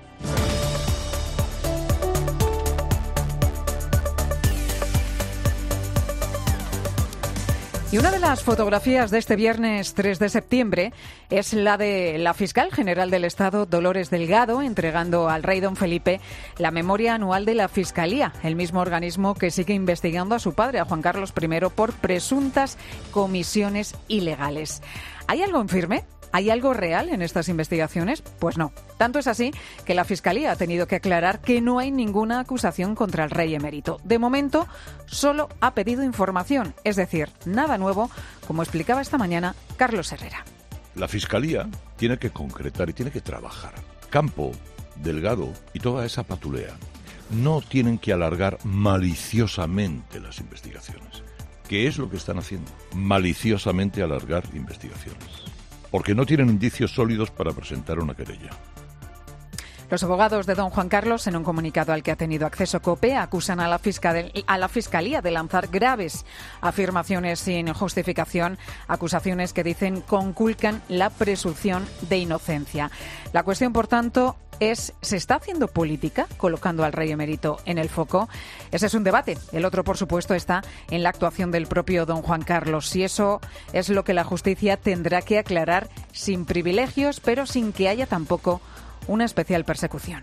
Speaker 1: Y una de las fotografías de este viernes 3 de septiembre es la de la fiscal general del Estado, Dolores Delgado, entregando al rey don Felipe la memoria anual de la Fiscalía, el mismo organismo que sigue investigando a su padre, a Juan Carlos I, por presuntas comisiones ilegales. ¿Hay algo en firme? ¿Hay algo real en estas investigaciones? Pues no. Tanto es así que la Fiscalía ha tenido que aclarar que no hay ninguna acusación contra el rey emérito. De momento, solo ha pedido información, es decir, nada nuevo, como explicaba esta mañana Carlos Herrera.
Speaker 11: La Fiscalía tiene que concretar y tiene que trabajar. Campo, Delgado y toda esa patulea no tienen que alargar maliciosamente las investigaciones. ¿Qué es lo que están haciendo? Maliciosamente alargar investigaciones. Porque no tienen indicios sólidos para presentar una querella.
Speaker 1: Los abogados de don Juan Carlos, en un comunicado al que ha tenido acceso COPE, acusan a la Fiscalía de lanzar graves afirmaciones sin justificación, acusaciones que dicen conculcan la presunción de inocencia. La cuestión, por tanto, es, ¿se está haciendo política colocando al rey emérito en el foco? Ese es un debate. El otro, por supuesto, está en la actuación del propio don Juan Carlos. Y eso es lo que la justicia tendrá que aclarar sin privilegios, pero sin que haya tampoco una especial persecución.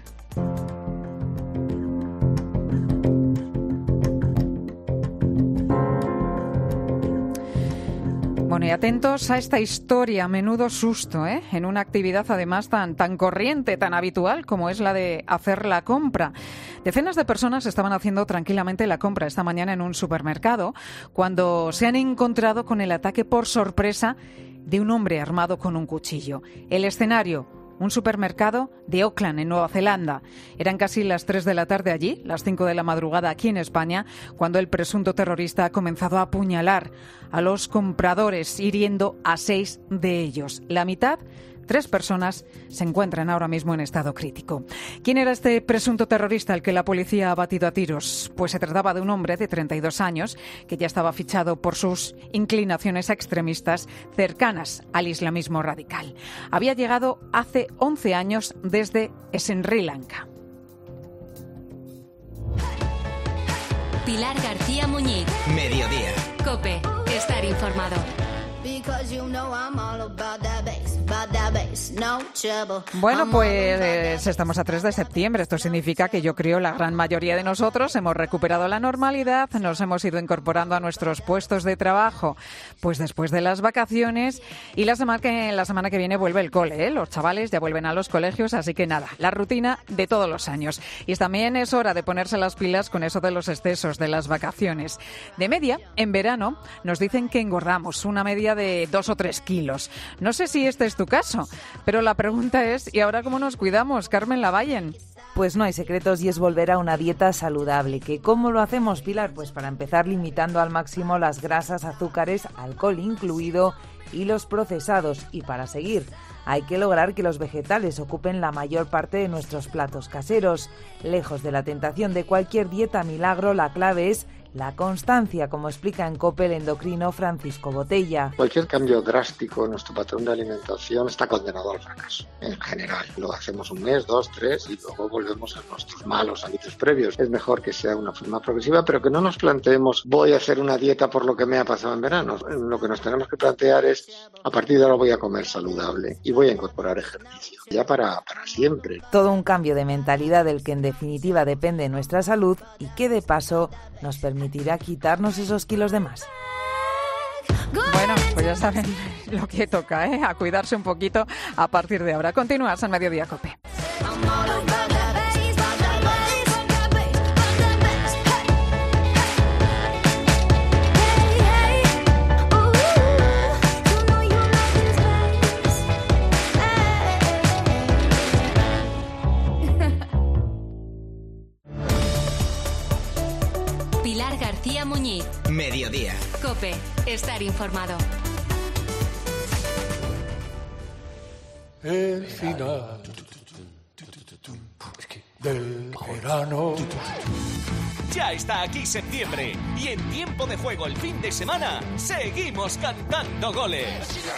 Speaker 1: Bueno, y atentos a esta historia, menudo susto, en una actividad además tan corriente, tan habitual como es la de hacer la compra. Decenas de personas estaban haciendo tranquilamente la compra esta mañana en un supermercado cuando se han encontrado con el ataque por sorpresa de un hombre armado con un cuchillo. El escenario: un supermercado de Auckland, en Nueva Zelanda. Eran casi las 3 de la tarde allí, las 5 de la madrugada aquí en España, cuando el presunto terrorista ha comenzado a apuñalar a los compradores, hiriendo a 6 de ellos. La mitad, 3 personas, se encuentran ahora mismo en estado crítico. ¿Quién era este presunto terrorista al que la policía ha batido a tiros? Pues se trataba de un hombre de 32 años que ya estaba fichado por sus inclinaciones extremistas cercanas al islamismo radical. Había llegado hace 11 años desde Sri Lanka.
Speaker 3: Pilar García Muñiz.
Speaker 2: Mediodía.
Speaker 3: COPE. Estar informado.
Speaker 1: Bueno, pues estamos a 3 de septiembre. Esto significa que yo creo la gran mayoría de nosotros hemos recuperado la normalidad, nos hemos ido incorporando a nuestros puestos de trabajo, pues después de las vacaciones, y la semana que viene vuelve el cole, Los chavales ya vuelven a los colegios, así que nada, la rutina de todos los años. Y también es hora de ponerse las pilas con eso de los excesos de las vacaciones. De media, en verano, nos dicen que engordamos una media de 2 o 3 kilos. No sé si este es tu caso, pero la pregunta es, ¿y ahora cómo nos cuidamos, Carmen Lavallen?
Speaker 5: Pues no hay secretos y es volver a una dieta saludable. ¿Que cómo lo hacemos, Pilar? Pues para empezar limitando al máximo las grasas, azúcares, alcohol incluido y los procesados. Y para seguir, hay que lograr que los vegetales ocupen la mayor parte de nuestros platos caseros. Lejos de la tentación de cualquier dieta milagro, la clave es la constancia, como explica en COPE el endocrino Francisco Botella.
Speaker 6: Cualquier cambio drástico en nuestro patrón de alimentación está condenado al fracaso, en general. Lo hacemos 1 mes, 2, 3 y luego volvemos a nuestros malos hábitos previos. Es mejor que sea una forma progresiva, pero que no nos planteemos voy a hacer una dieta por lo que me ha pasado en verano. Lo que nos tenemos que plantear es a partir de ahora voy a comer saludable y voy a incorporar ejercicio, ya para siempre.
Speaker 5: Todo un cambio de mentalidad del que en definitiva depende nuestra salud y que de paso nos permitirá quitarnos esos kilos de más.
Speaker 1: Bueno, pues ya saben lo que toca, a cuidarse un poquito a partir de ahora. Continúas en Mediodía COPE.
Speaker 3: Pilar García Muñiz.
Speaker 2: Mediodía.
Speaker 3: COPE. Estar informado.
Speaker 7: El final del verano.
Speaker 8: Ya está aquí septiembre y en tiempo de juego el fin de semana seguimos cantando goles.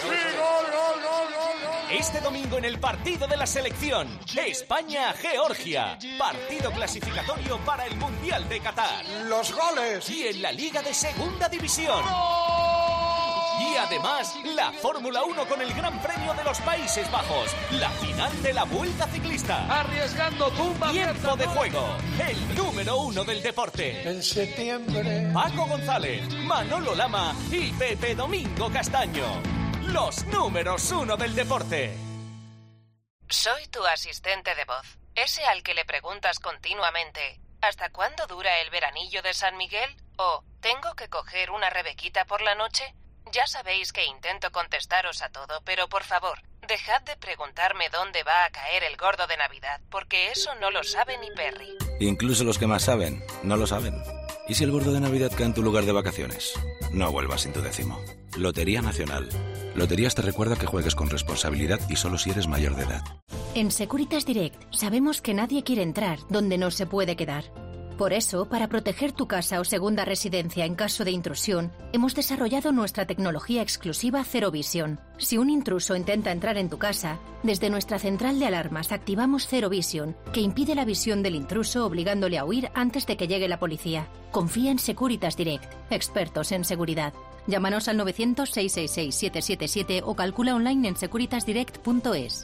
Speaker 8: Este domingo en el partido de la selección, España-Georgia, partido clasificatorio para el Mundial de Qatar.
Speaker 7: ¡Los goles!
Speaker 8: Y en la Liga de Segunda División. Y además, la Fórmula 1 con el Gran Premio de los Países Bajos, la final de la Vuelta Ciclista.
Speaker 7: Arriesgando tumba.
Speaker 8: Tiempo de juego, el número 1 del deporte.
Speaker 7: En septiembre.
Speaker 8: Paco González, Manolo Lama y Pepe Domingo Castaño. Los números 1 del deporte.
Speaker 9: Soy tu asistente de voz, ese al que le preguntas continuamente ¿hasta cuándo dura el veranillo de San Miguel? O ¿tengo que coger una rebequita por la noche? Ya sabéis que intento contestaros a todo, pero por favor, dejad de preguntarme dónde va a caer el gordo de Navidad, porque eso no lo sabe ni Perry.
Speaker 23: Incluso los que más saben, no lo saben. ¿Y si el gordo de Navidad cae en tu lugar de vacaciones? No vuelvas sin tu décimo. Lotería Nacional. Loterías te recuerda que juegues con responsabilidad y solo si eres mayor de edad.
Speaker 3: En Securitas Direct sabemos que nadie quiere entrar donde no se puede quedar. Por eso, para proteger tu casa o segunda residencia en caso de intrusión, hemos desarrollado nuestra tecnología exclusiva Zero Vision. Si un intruso intenta entrar en tu casa, desde nuestra central de alarmas activamos Zero Vision, que impide la visión del intruso obligándole a huir antes de que llegue la policía. Confía en Securitas Direct, expertos en seguridad. Llámanos al 900-666-777 o calcula online en securitasdirect.es.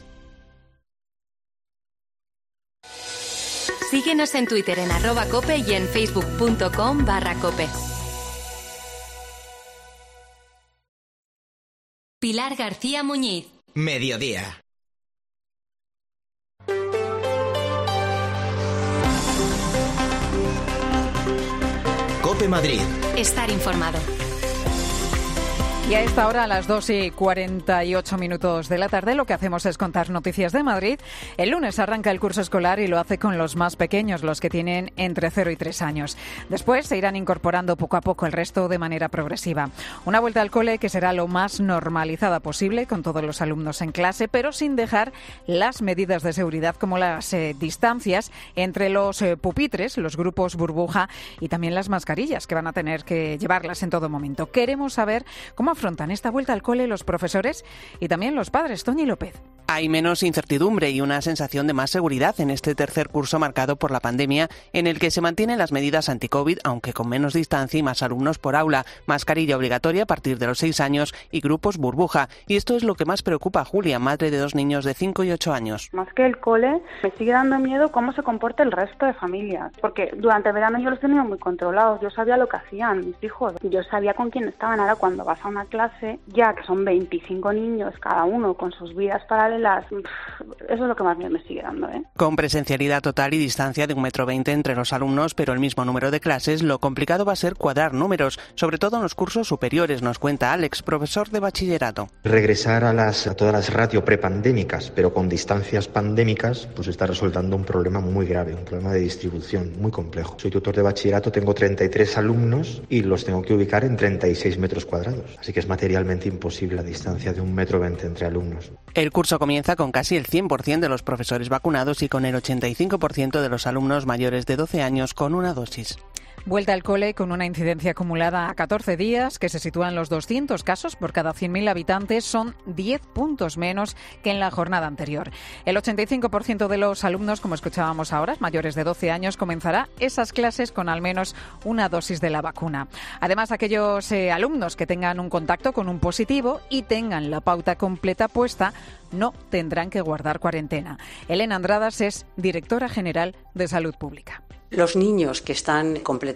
Speaker 3: Síguenos en Twitter en @cope y en facebook.com/cope. Pilar García Muñiz.
Speaker 2: Mediodía. COPE Madrid.
Speaker 3: Estar informado.
Speaker 1: Y a esta hora, a las 2:48 de la tarde, lo que hacemos es contar noticias de Madrid. El lunes arranca el curso escolar y lo hace con los más pequeños, los que tienen entre 0 y 3 años. Después se irán incorporando poco a poco el resto de manera progresiva. Una vuelta al cole que será lo más normalizada posible, con todos los alumnos en clase, pero sin dejar las medidas de seguridad como las distancias entre los pupitres, los grupos burbuja y también las mascarillas, que van a tener que llevarlas en todo momento. Queremos saber cómo afrontan esta vuelta al cole los profesores y también los padres. Toñi López.
Speaker 12: Hay menos incertidumbre y una sensación de más seguridad en este tercer curso marcado por la pandemia, en el que se mantienen las medidas anti-COVID, aunque con menos distancia y más alumnos por aula, mascarilla obligatoria a partir de los 6 años y grupos burbuja. Y esto es lo que más preocupa a Julia, madre de 2 niños de 5 y 8 años.
Speaker 13: Más que el cole, me sigue dando miedo cómo se comporta el resto de familias, porque durante el verano yo los tenía muy controlados, yo sabía lo que hacían mis hijos, yo sabía con quién estaban. Ahora cuando vas a una clase, ya que son 25 niños, cada uno con sus vidas paralelas, eso es lo que más miedo me sigue dando, ¿eh?
Speaker 12: Con presencialidad total y distancia de 1,20 m entre los alumnos, pero el mismo número de clases, lo complicado va a ser cuadrar números, sobre todo en los cursos superiores, nos cuenta Alex, profesor de bachillerato.
Speaker 14: Regresar a todas las ratio prepandémicas, pero con distancias pandémicas, pues está resultando un problema muy grave, un problema de distribución muy complejo. Soy tutor de bachillerato, tengo 33 alumnos y los tengo que ubicar en 36 metros cuadrados, así que es materialmente imposible la distancia de 1,20 m entre alumnos.
Speaker 12: El curso comienza con casi el 100% de los profesores vacunados y con el 85% de los alumnos mayores de 12 años con una dosis.
Speaker 1: Vuelta al cole con una incidencia acumulada a 14 días, que se sitúa en los 200 casos por cada 100.000 habitantes. Son 10 puntos menos que en la jornada anterior. El 85% de los alumnos, como escuchábamos ahora, mayores de 12 años, comenzará esas clases con al menos una dosis de la vacuna. Además, aquellos alumnos que tengan un contacto con un positivo y tengan la pauta completa puesta, no tendrán que guardar cuarentena. Elena Andradas es directora general de Salud Pública.
Speaker 24: Los niños que están completamente